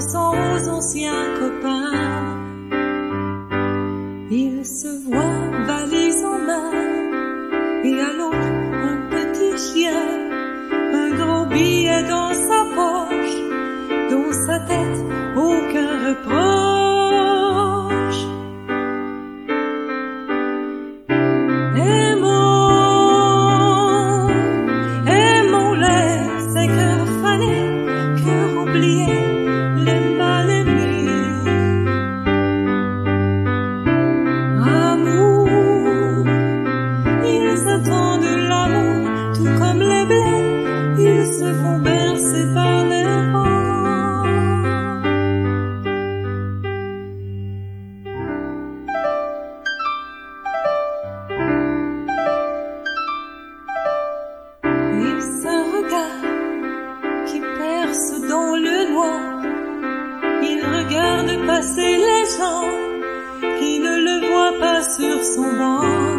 pensant aux anciens copains. Il se voit valise en main, et à l'autre un petit chien, un gros billet dans sa poche, dans sa tête aucun reproche. Aimons-les, ces cœurs fanés, cœurs oubliés, les mal aimés. Amour, ils attendent l'amour, tout comme les blés, ils se font bercer par les vents. Et ce regard qui perce dans le noir, il regarde passer les gens qui ne le voient pas sur son banc.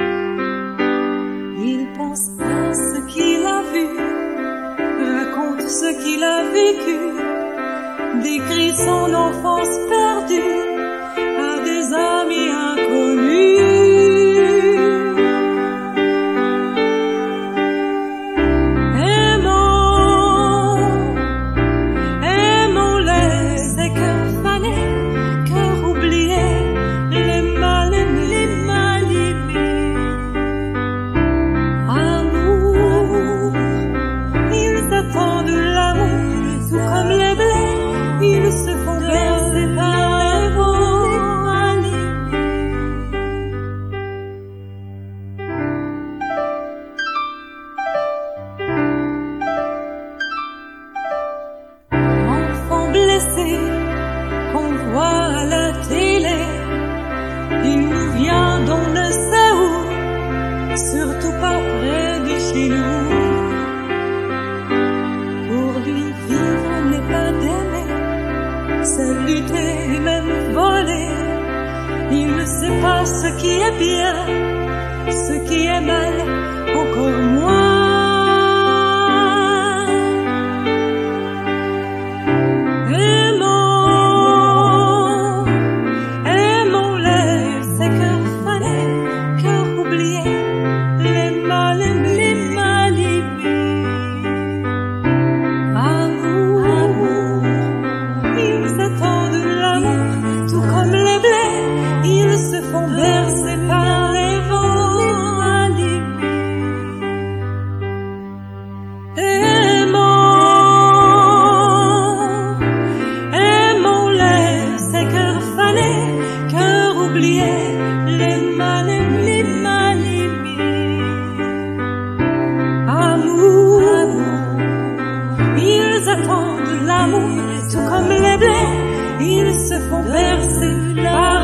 Il pense à ce qu'il a vu, raconte ce qu'il a vécu, décrit son enfance perdue à des amis inconnus. Aimons-les, ces cœurs fanés, cœurs oubliés, les mal aimés, les mal aimés. Amour, ils attendent l'amour, tout comme les blés, ils se font bercer par les vents, les mal aimés. Enfant blessé qu'on voit à la télé, il nous vient d'on ne sait où, surtout pas près de chez nous. Pour lui, vivre n'est pas d'aimer, c'est lutter et même voler. Il ne sait pas ce qui est bien, ce qui est mal, encore moins. Aimons-les, ces cœurs fanés, cœurs oubliés, les mal aimés, les mal aimés. Amour, ils attendent l'amour, tout comme les blés, ils se font bercer par les vents, les mal aimés. Aimons-les, ces cœurs fanés, cœurs oubliés, les mal aimés, les mal aimés. Amour, ils attendent l'amour, tout comme les blés, ils se font bercer par